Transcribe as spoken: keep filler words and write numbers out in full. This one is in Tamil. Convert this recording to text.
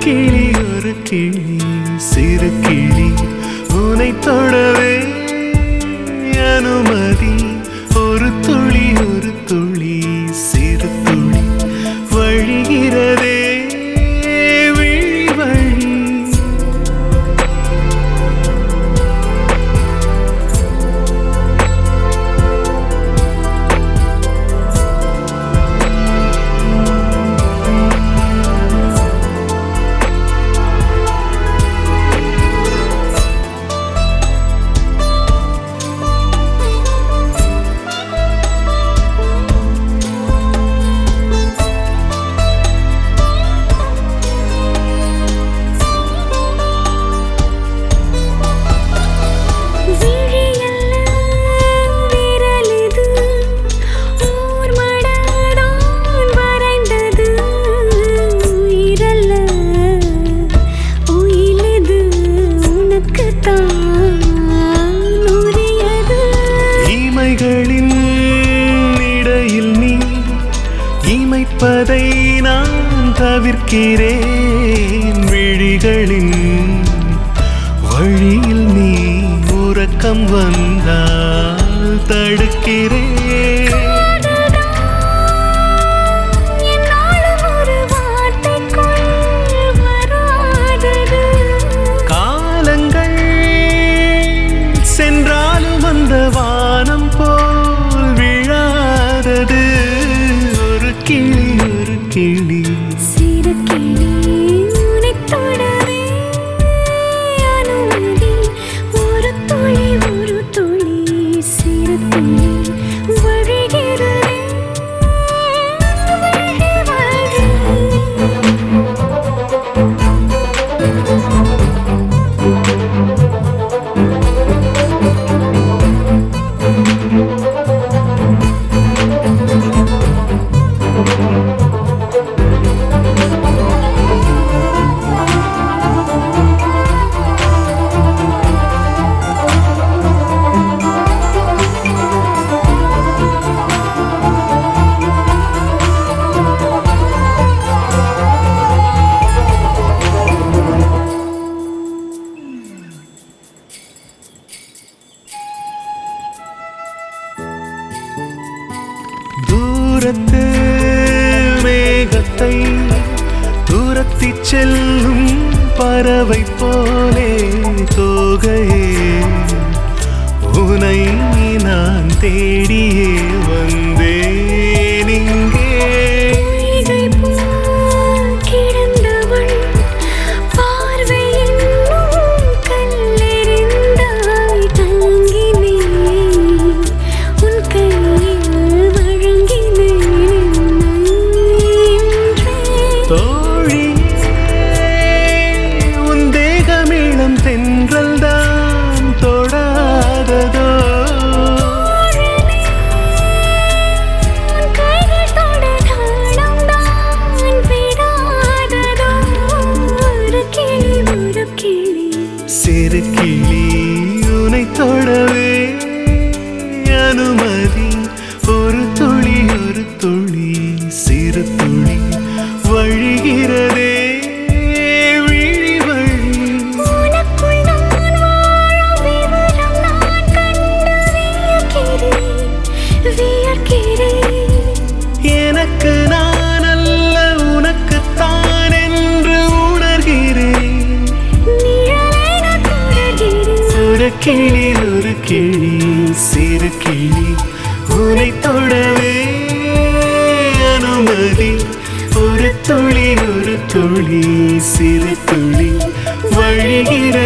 கிளி ஒரு கிளி சிறு கிளி உனை தொடவே அனுமதி ஒரு துளி ஒரு துளி சிறு துளி வழிகிறதே விழி வழி இமைப்பதை நான் தவிர்க்கிறேன் விழிகளின் வழியில் நீ உறக்கம் வந்தால் தடுக்கிறேன் காலங்கள் சென்றாலும் அந்த வானம் போல் விழாதது கிளி ஒரு கிளி சிறு கிளி உனை தொடவே அனுமதி ஒரு துளி ஒரு துளி சிறு துளி வழிகிறதே வழி தூரத்து மேகத்தை தூரத்தி செல்லும் பறவை போலே தோகையே உனை நான் தேடியே வந்தேன் இங்கே தென்றல் தான் தொடாததோ சிறு கிளி உனை தொடவே அனுமதி ஒரு துளி ஒரு துளி சிறு துளி வழிகிறதே எனக்கு நான் அல்ல உனக்குத்தான் என்று உணர்கிறேன் ஒரு கிளி ஒரு கிளி சிறு கிளி உனை தொடவே அனுமதி ஒரு துளி ஒரு துளி சிறு துளி வழிகிற